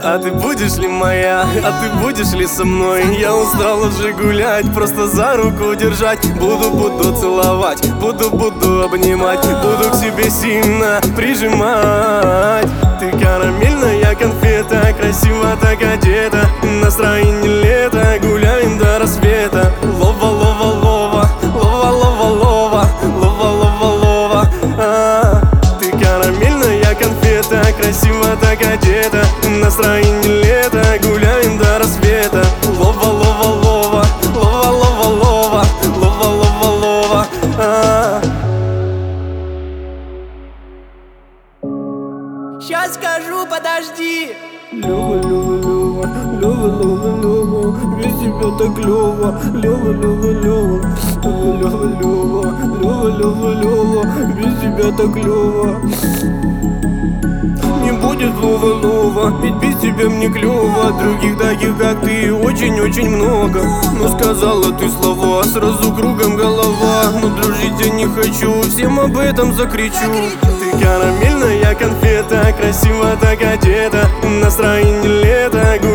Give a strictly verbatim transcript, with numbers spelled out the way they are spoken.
А ты будешь ли моя? А ты будешь ли со мной? Я устал уже гулять, просто за руку держать. Буду, буду целовать, буду, буду обнимать, буду к себе сильно прижимать. Ты карамельная конфета, красиво так одета, настроение лето, гуляем до рассвета. Лова, лова, лова, лова, лова, лова, лова, лова, лова. А, ты карамельная конфета, красиво так одета, настроение лето, гуляем до рассвета. Лова, лова, лова, лова, лова, лова, лова, лова, лова. А. Сейчас скажу, подожди. Лёва, Лёва, Лёва, Лёва, Лёва, Лёва, без тебя так клёво. Лёва, Лёва, Лёва, Лёва, Лёва, Лёва, Лёва, Лёва, без тебя так клёво. Не будет Лова, Лова, ведь без тебя мне клёво. Других таких, как ты, очень-очень много. Но сказала ты слова, сразу кругом голова. Но дружить я не хочу, всем об этом закричу. Ты карамельная конфета, красиво так одета, настроение лето.